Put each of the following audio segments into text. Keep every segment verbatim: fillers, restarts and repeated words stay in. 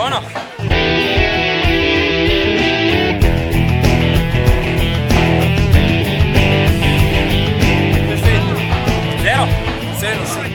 Buono. Zero. Zero, sì.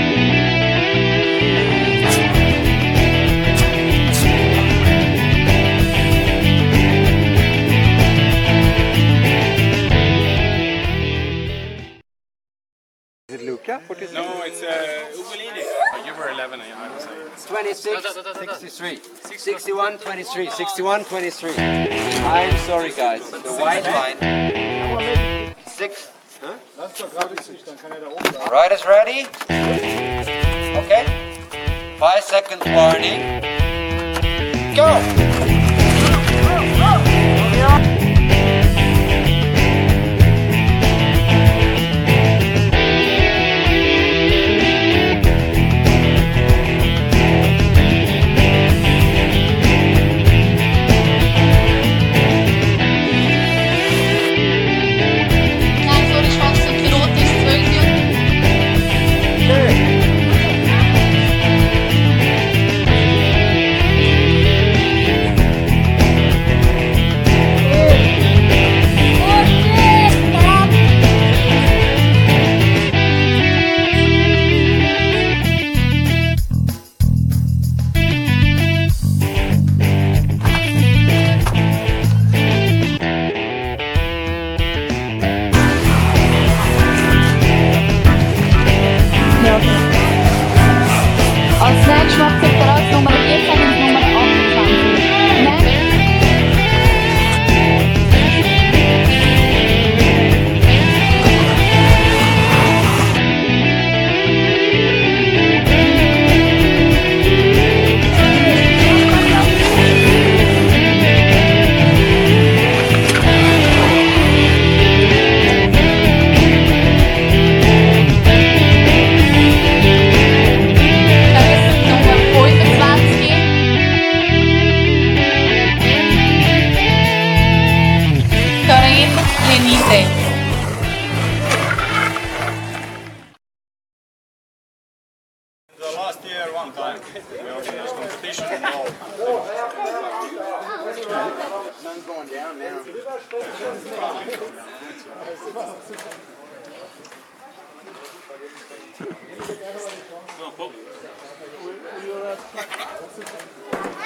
Is it Luca? forty-six? No, it's uh, Ugolini. You were eleven, I would say. twenty-six, sixty-three. sixty-one, twenty-three. sixty-one, twenty-three. I'm sorry, guys. The white line. Six. Huh? Riders ready? Okay. Five seconds warning. Go! Als nächstes macht sich der als Nummer vierzehn und Nummer achtundzwanzig. The last year, one time, we organized competition in all. Sun's going down now. Go on, Paul.